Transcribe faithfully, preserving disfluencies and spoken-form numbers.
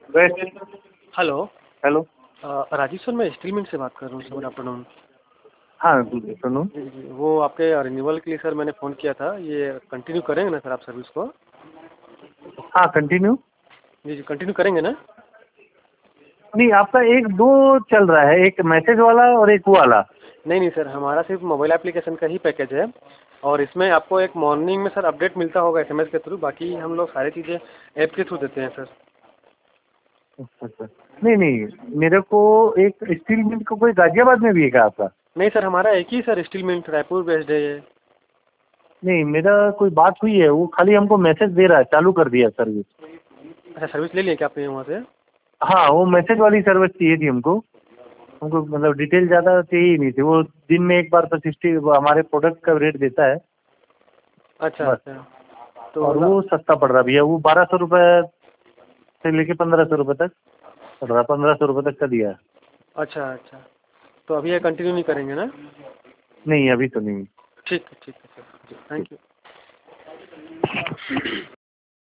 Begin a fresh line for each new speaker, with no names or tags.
Hello.
Hello.
Uh, Rajesh sir, मैं steel mill से बात कर रहा हूँ सर। Good afternoon.
हाँ, गुड आफ्टरनून।
जी, जी, जी। वो आपके रिन्यूअल के लिए सर मैंने फ़ोन किया था। ये कंटिन्यू करेंगे ना सर आप सर्विस को?
हाँ, कंटिन्यू।
जी, जी, कंटिन्यू करेंगे ना?
नहीं, आपका एक दो चल रहा है, एक मैसेज वाला और एक वो वाला।
नहीं, नहीं सर, हमारा सिर्फ मोबाइल एप्लीकेशन का ही पैकेज है और इसमें आपको एक मॉर्निंग में सर अपडेट मिलता होगा एसएमएस के थ्रू, बाकी हम लोग सारी चीज़ें ऐप के थ्रू देते हैं सर।
अच्छा अच्छा। नहीं नहीं, मेरे को एक स्टील मिल को कोई गाजियाबाद में भी है क्या आपका?
नहीं सर, हमारा एक ही sir steel mill Raipur based है ये।
नहीं, मेरा कोई बात हुई है, वो खाली हमको मैसेज दे रहा है, चालू कर दिया सर्विस।
अच्छा, सर्विस ले लिया क्या आपने वहाँ से?
हाँ, वो मैसेज वाली सर्विस चाहिए थी हमको। हमको मतलब डिटेल ज़्यादा चाहिए ही नहीं थी। वो दिन में एक बार तो सिक्सटी हमारे प्रोडक्ट का रेट देता है
अच्छा,
बस।
अच्छा। तो
और
मतलब
वो सस्ता पड़ रहा भैया, वो बारह सौ रुपये से लेके पंद्रह सौ रुपये तक पड़ रहा, पंद्रह सौ रुपये तक का दिया है।
अच्छा, अच्छा। तो अभी ये कंटिन्यू नहीं करेंगे ना?
नहीं, अभी तो नहीं।
ठीक है, ठीक है सर। Ji, thank you.